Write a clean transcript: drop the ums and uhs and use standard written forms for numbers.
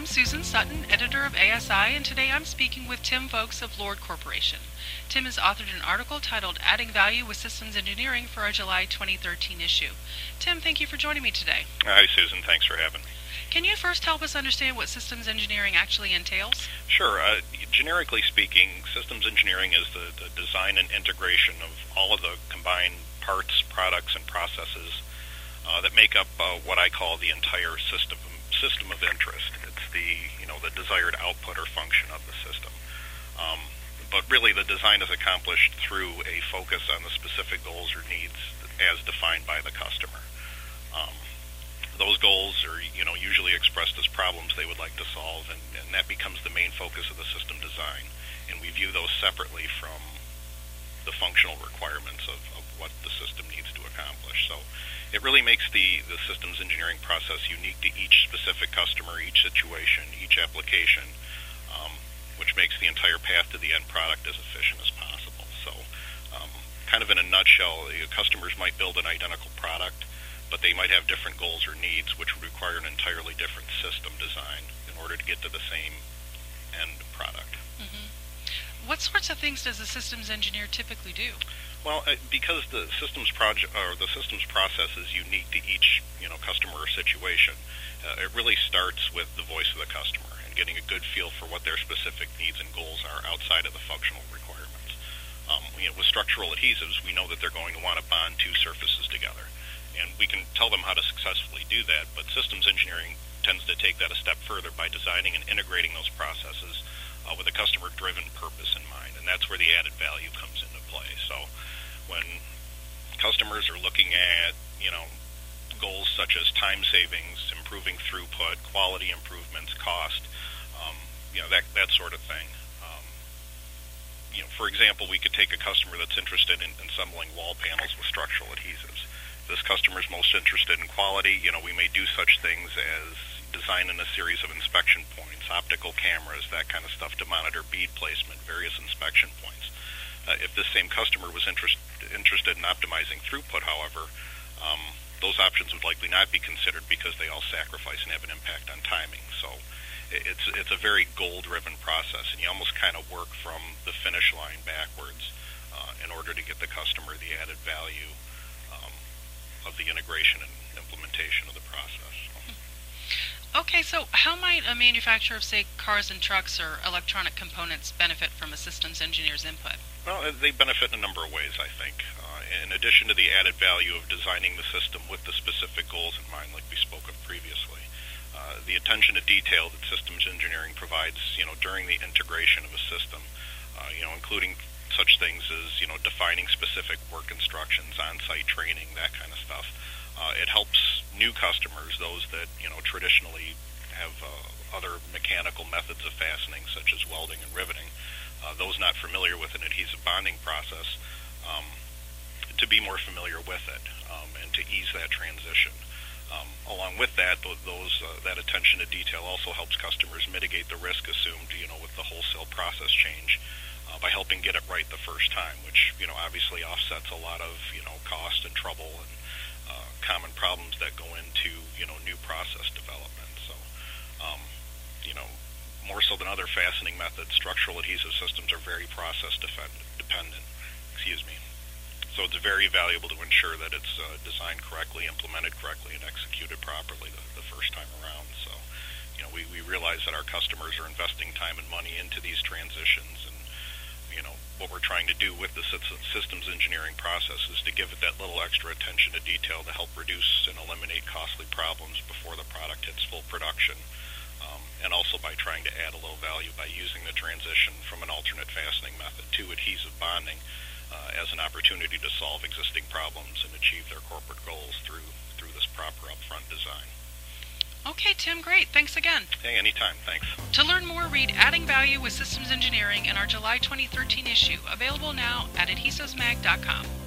I'm Susan Sutton, editor of ASI, and today I'm speaking with Tim Vokes of Lord Corporation. Tim has authored an article titled Adding Value with Systems Engineering for our July 2013 issue. Tim, thank you for joining me today. Hi, Susan. Thanks for having me. Can you first help us understand what systems engineering actually entails? Sure. Generically speaking, systems engineering is the design and integration of all of the combined parts, products, and processes that make up what I call the entire system of interest. It's the desired output or function of the system. But really, the design is accomplished through a focus on the specific goals or needs as defined by the customer. Those goals are usually expressed as problems they would like to solve, and that becomes the main focus of the system design. And we view those separately from the functional requirements of what the system needs to accomplish. So it really makes the systems engineering process unique to each specific customer, each situation, each application, which makes the entire path to the end product as efficient as possible. So kind of in a nutshell, customers might build an identical product, but they might have different goals or needs, which would require an entirely different system design in order to get to the same end product. Mm-hmm. What sorts of things does a systems engineer typically do? Well, because the systems project or the systems process is unique to each customer or situation, it really starts with the voice of the customer and getting a good feel for what their specific needs and goals are outside of the functional requirements. With structural adhesives, we know that they're going to want to bond two surfaces together, and we can tell them how to successfully do that. But systems engineering tends to take that a step further by designing and integrating those processes with a customer-driven purpose in mind, and that's where the added value comes into play. So when customers are looking at goals such as time savings, improving throughput, quality improvements, cost, that sort of thing. For example, we could take a customer that's interested in assembling wall panels with structural adhesives. This customer's most interested in quality. We may do such things as design in a series of inspection points, optical cameras, that kind of stuff to monitor bead placement, various inspection points. If this same customer was interested in optimizing throughput, however, those options would likely not be considered because they all sacrifice and have an impact on timing. So it's a very goal-driven process, and you almost kind of work from the finish line backwards in order to get the customer the added value of the integration and implementation of the process. Okay, so how might a manufacturer of, say, cars and trucks or electronic components benefit from a systems engineer's input? Well, they benefit in a number of ways, I think. In addition to the added value of designing the system with the specific goals in mind, like we spoke of previously, the attention to detail that systems engineering provides, during the integration of a system, including such things as, defining specific work instructions, on-site training, that kind of stuff. It helps new customers, those that, traditionally have other mechanical methods of fastening, such as welding and riveting, those not familiar with an adhesive bonding process, to be more familiar with it and to ease that transition. Along with that, that attention to detail also helps customers mitigate the risk assumed, with the wholesale process change by helping get it right the first time, which, obviously offsets a lot of, cost and trouble and common problems that go into, new process development. So, more so than other fastening methods, structural adhesive systems are very process dependent. So it's very valuable to ensure that it's designed correctly, implemented correctly, and executed properly the first time around. So, we realize that our customers are investing time and money into these transitions, and what we're trying to do with the systems engineering process is to give it that little extra attention to detail to help reduce and eliminate costly problems before the product hits full production, and also by trying to add a little value by using the transition from an alternate fastening method to adhesive bonding as an opportunity to solve existing problems and achieve their corporate goals through this proper upfront design. Okay, Tim, great. Thanks again. Hey, anytime. Thanks. To learn more, read Adding Value with Systems Engineering in our July 2013 issue, available now at adhesivesmag.com.